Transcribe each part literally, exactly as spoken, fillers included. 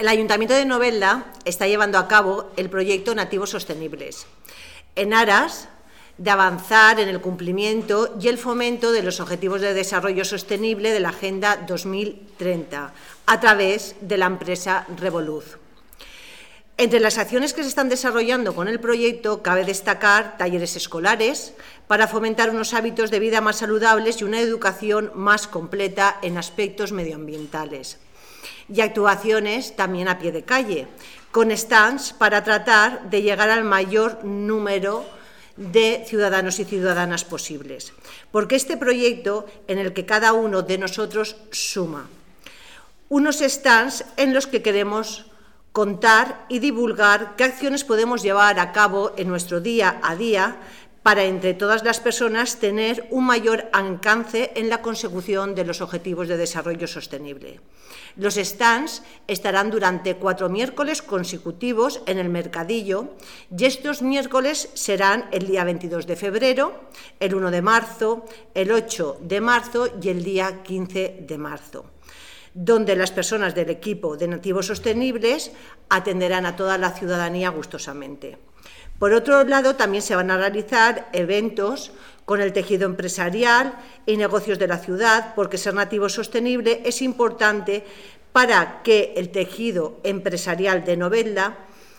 El Ayuntamiento de Novelda está llevando a cabo el proyecto Nativos Sostenibles, en aras de avanzar en el cumplimiento y el fomento de los Objetivos de Desarrollo Sostenible de la Agenda dos mil treinta, a través de la empresa Revoluz. Entre las acciones que se están desarrollando con el proyecto cabe destacar talleres escolares para fomentar unos hábitos de vida más saludables y una educación más completa en aspectos medioambientales. Y actuaciones también a pie de calle, con stands para tratar de llegar al mayor número de ciudadanos y ciudadanas posibles. Porque este proyecto, en el que cada uno de nosotros suma, unos stands en los que queremos contar y divulgar qué acciones podemos llevar a cabo en nuestro día a día para, entre todas las personas, tener un mayor alcance en la consecución de los Objetivos de Desarrollo Sostenible. Los stands estarán durante cuatro miércoles consecutivos en el Mercadillo y estos miércoles serán el día veintidós de febrero, el uno de marzo, el ocho de marzo y el día quince de marzo, donde las personas del equipo de Nativos Sostenibles atenderán a toda la ciudadanía gustosamente. Por otro lado, también se van a realizar eventos con el tejido empresarial y negocios de la ciudad, porque ser nativo sostenible es importante para que el tejido empresarial de Novelda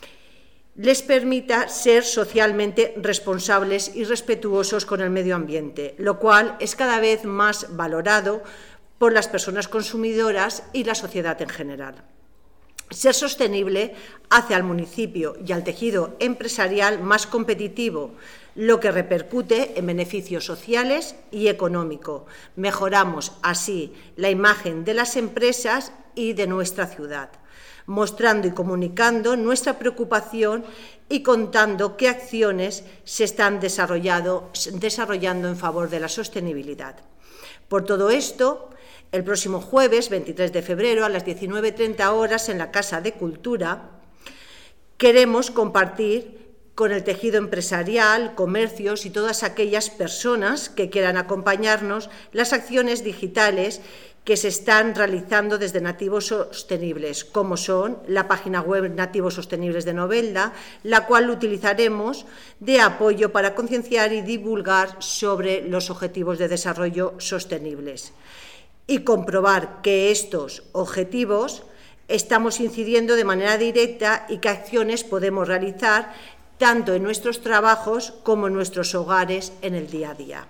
les permita ser socialmente responsables y respetuosos con el medio ambiente, lo cual es cada vez más valorado por las personas consumidoras y la sociedad en general. Ser sostenible hace al municipio y al tejido empresarial más competitivo, lo que repercute en beneficios sociales y económicos. Mejoramos así la imagen de las empresas y de nuestra ciudad, mostrando y comunicando nuestra preocupación y contando qué acciones se están desarrollando, desarrollando en favor de la sostenibilidad. Por todo esto, el próximo jueves, veintitrés de febrero, a las diecinueve treinta horas, en la Casa de Cultura, queremos compartir con el tejido empresarial, comercios y todas aquellas personas que quieran acompañarnos las acciones digitales que se están realizando desde Nativos Sostenibles, como son la página web Nativos Sostenibles de Novelda, la cual utilizaremos de apoyo para concienciar y divulgar sobre los Objetivos de Desarrollo Sostenibles, y comprobar que estos objetivos estamos incidiendo de manera directa y qué acciones podemos realizar tanto en nuestros trabajos como en nuestros hogares en el día a día.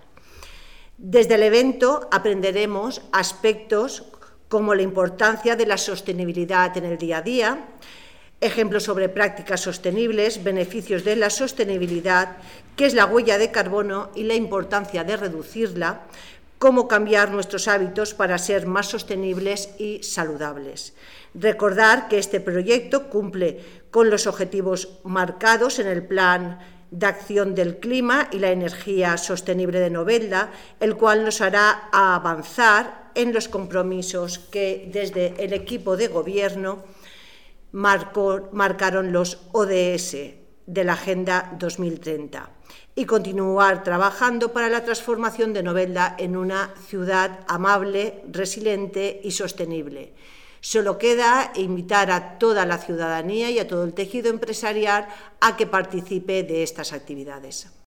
Desde el evento aprenderemos aspectos como la importancia de la sostenibilidad en el día a día, ejemplos sobre prácticas sostenibles, beneficios de la sostenibilidad, qué es la huella de carbono y la importancia de reducirla, cómo cambiar nuestros hábitos para ser más sostenibles y saludables. Recordar que este proyecto cumple con los objetivos marcados en el Plan de Acción del Clima y la Energía Sostenible de Novelda, el cual nos hará avanzar en los compromisos que desde el equipo de gobierno marcó, marcaron los O D S de la Agenda dos mil treinta. Y continuar trabajando para la transformación de Novelda en una ciudad amable, resiliente y sostenible. Solo queda invitar a toda la ciudadanía y a todo el tejido empresarial a que participe de estas actividades.